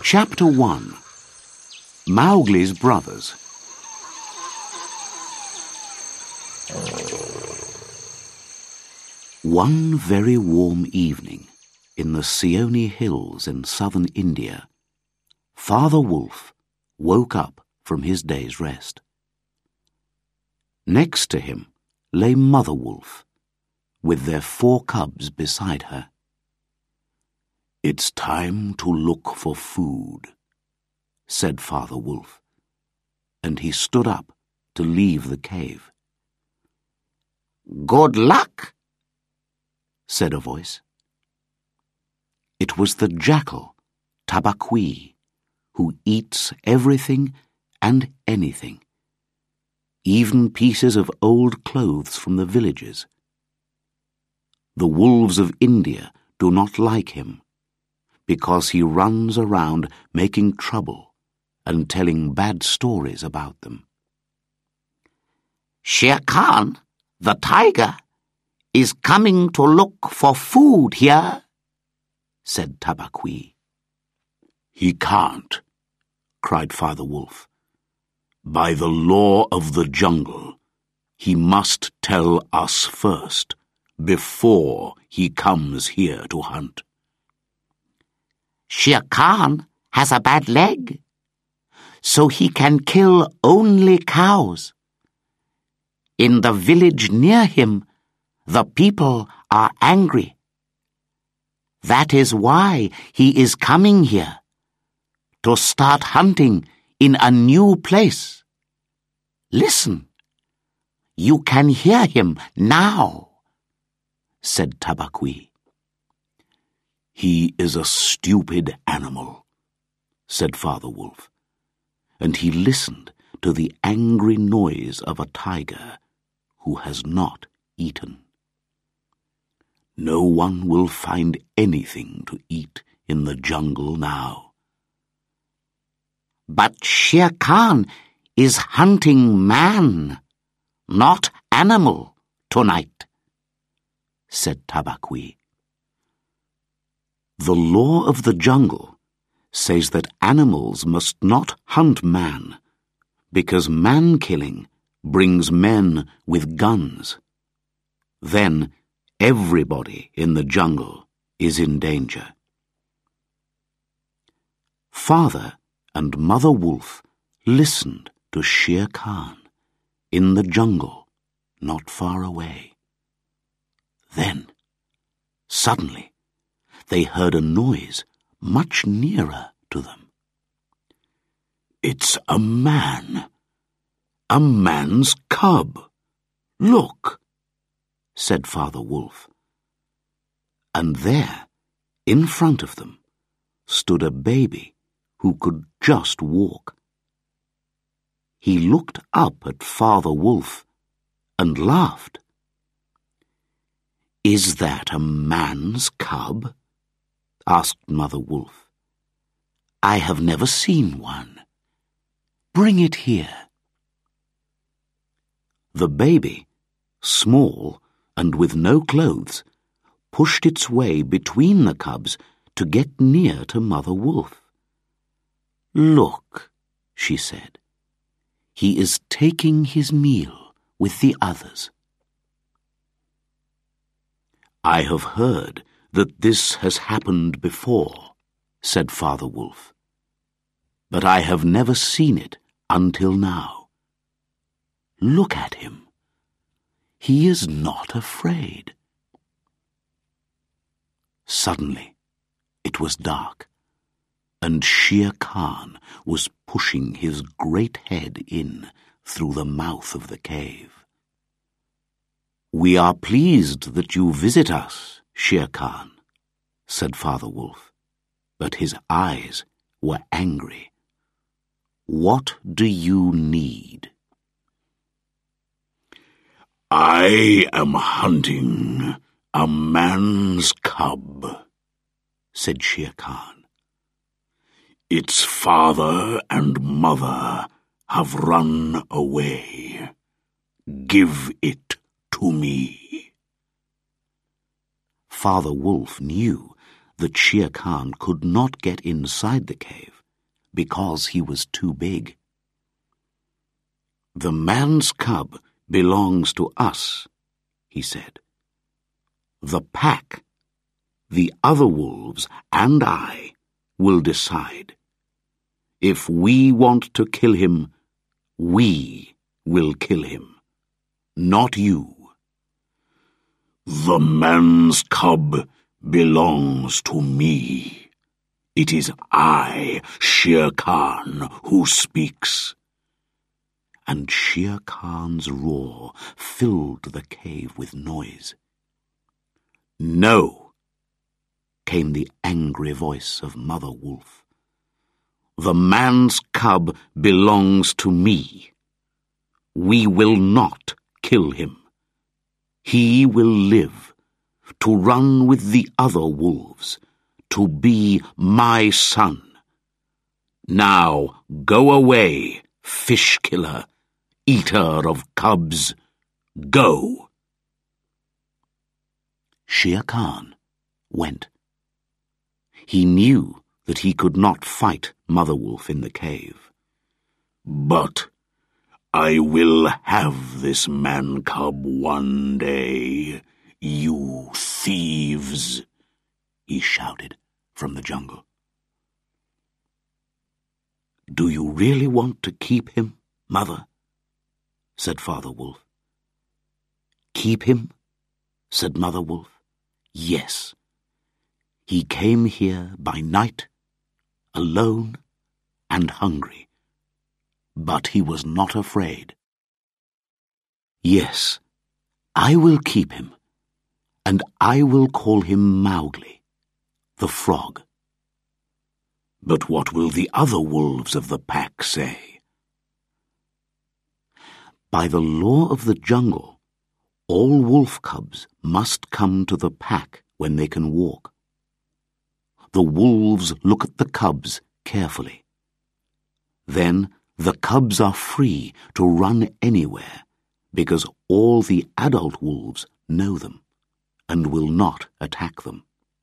Chapter 1. Mowgli's Brothers. One very warm evening in the Seoni Hills in southern India, Father Wolf woke up from his day's rest. Next to him lay Mother Wolf, with their 4 cubs beside her. "It's time to look for food," said Father Wolf, and he stood up to leave the cave. "Good luck," said a voice. It was the jackal, Tabaqui, who eats everything and anything, even pieces of old clothes from the villages. The wolves of India do not like him, because he runs around making trouble and telling bad stories about them. "Shere Khan, the tiger, is coming to look for food here," said Tabaqui. "He can't," cried Father Wolf. "By the law of the jungle, he must tell us first, before he comes here to hunt." "Shere Khan has a bad leg, so he can kill only cows. In the village near him, the people are angry. That is why he is coming here, to start hunting in a new place. Listen, you can hear him now," said Tabaqui. "He is a stupid animal," said Father Wolf, and he listened to the angry noise of a tiger who has not eaten. "No one will find anything to eat in the jungle now." "But Shere Khan is hunting man, not animal, tonight," said Tabaqui. "The law of the jungle says that animals must not hunt man, because man-killing brings men with guns. Then everybody in the jungle is in danger." Father and Mother Wolf listened to Shere Khan in the jungle not far away. Then, suddenly, they heard a noise much nearer to them. "It's a man. A man's cub. Look," said Father Wolf. And there, in front of them, stood a baby who could just walk. He looked up at Father Wolf and laughed. "Is that a man's cub?" asked Mother Wolf. "I have never seen one. Bring it here." The baby, small and with no clothes, pushed its way between the cubs to get near to Mother Wolf. "Look," she said, "he is taking his meal with the others." "I have heard that this has happened before," said Father Wolf, "but I have never seen it until now. Look at him. He is not afraid." Suddenly, it was dark, and Shere Khan was pushing his great head in through the mouth of the cave. "We are pleased that you visit us, Shere Khan," said Father Wolf, but his eyes were angry. "What do you need?" "I am hunting a man's cub," said Shere Khan. "Its father and mother have run away. Give it to me." Father Wolf knew that Shere Khan could not get inside the cave, because he was too big. "The man's cub belongs to us," he said. "The pack, the other wolves, and I will decide. If we want to kill him, we will kill him, not you." "The man's cub belongs to me. It is I, Shere Khan, who speaks." And Shere Khan's roar filled the cave with noise. "No," came the angry voice of Mother Wolf. "The man's cub belongs to me. We will not kill him. He will live, to run with the other wolves, to be my son. Now go away, fish killer, eater of cubs. Go." Shere Khan went. He knew that he could not fight Mother Wolf in the cave. "But I will have this man-cub one day, you thieves," he shouted from the jungle. "Do you really want to keep him, Mother?" said Father Wolf. "Keep him?" said Mother Wolf. "Yes. He came here by night, alone and hungry. But he was not afraid. Yes, I will keep him, and I will call him Mowgli, the frog. But what will the other wolves of the pack say?" By the law of the jungle, all wolf cubs must come to the pack when they can walk. The wolves look at the cubs carefully. Then the cubs are free to run anywhere because all the adult wolves know them and will not attack them.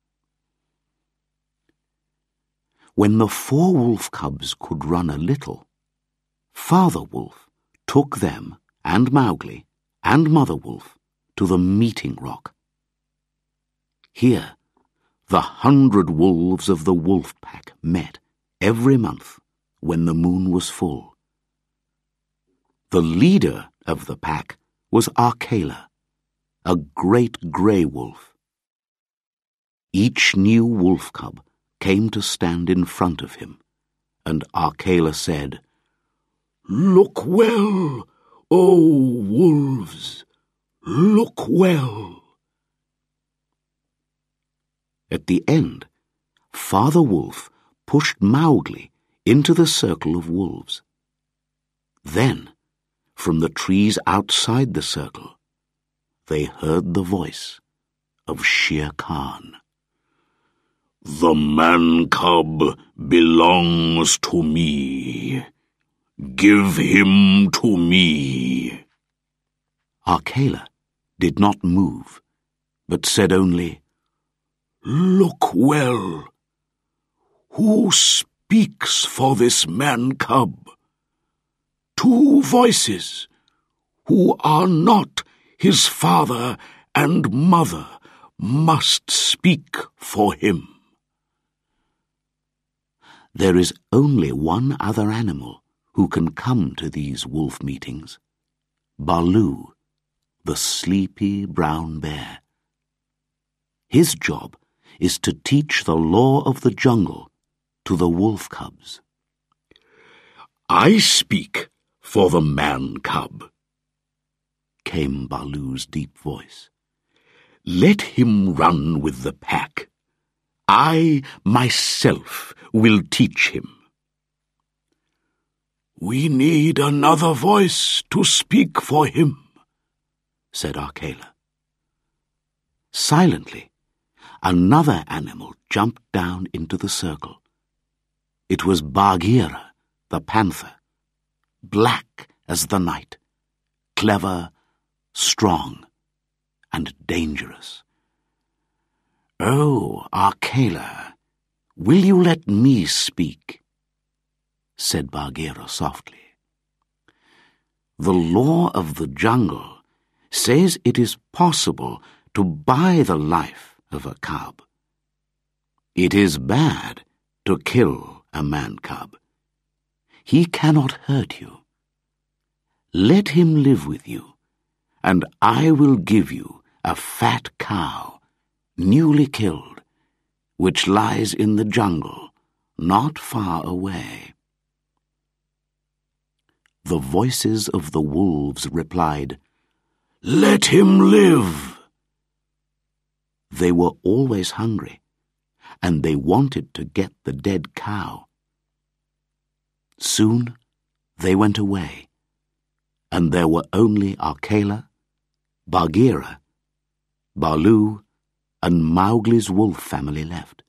When the 4 wolf cubs could run a little, Father Wolf took them and Mowgli and Mother Wolf to the meeting rock. Here, the 100 wolves of the wolf pack met every month when the moon was full. The leader of the pack was Akela, a great grey wolf. Each new wolf cub came to stand in front of him, and Akela said, "Look well, O wolves, look well." At the end, Father Wolf pushed Mowgli into the circle of wolves. Then, from the trees outside the circle, they heard the voice of Shere Khan. "The man-cub belongs to me. Give him to me." Akela did not move, but said only, "Look well. Who speaks for this man-cub? 2 voices, who are not his father and mother, must speak for him." There is only one other animal who can come to these wolf meetings, Baloo, the sleepy brown bear. His job is to teach the law of the jungle to the wolf cubs. "I speak for the man-cub," came Baloo's deep voice. "Let him run with the pack. I myself will teach him." "We need another voice to speak for him," said Akela. Silently, another animal jumped down into the circle. It was Bagheera, the panther, black as the night, clever, strong, and dangerous. "Oh, Akela, will you let me speak?" said Bagheera softly. "The law of the jungle says it is possible to buy the life of a cub. It is bad to kill a man-cub. He cannot hurt you. Let him live with you, and I will give you a fat cow, newly killed, which lies in the jungle, not far away." The voices of the wolves replied, "Let him live!" They were always hungry, and they wanted to get the dead cow. Soon they went away, and there were only Akela, Bagheera, Baloo, and Mowgli's wolf family left.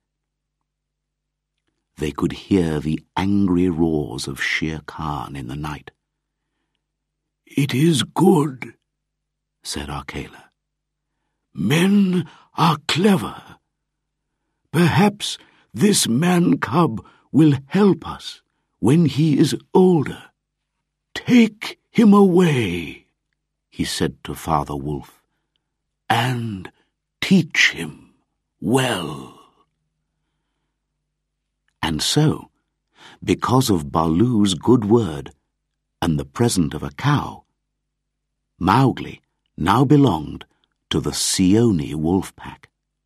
They could hear the angry roars of Shere Khan in the night. "It is good," said Akela. "Men are clever. Perhaps this man-cub will help us when he is older. Take him away," he said to Father Wolf, "and teach him well." And so, because of Baloo's good word and the present of a cow, Mowgli now belonged to the Seeonee wolf pack.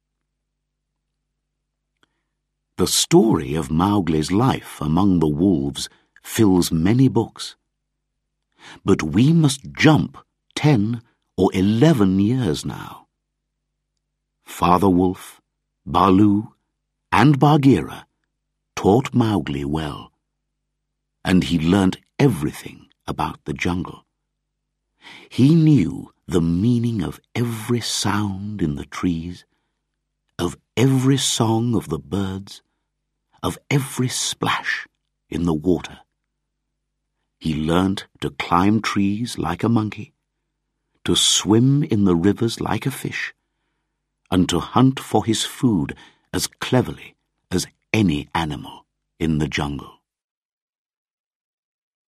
The story of Mowgli's life among the wolves fills many books. But we must jump 10 or 11 years now. Father Wolf, Baloo, and Bagheera taught Mowgli well, and he learnt everything about the jungle. He knew the meaning of every sound in the trees, of every song of the birds, of every splash in the water. He learnt to climb trees like a monkey, to swim in the rivers like a fish, and to hunt for his food as cleverly as any animal in the jungle.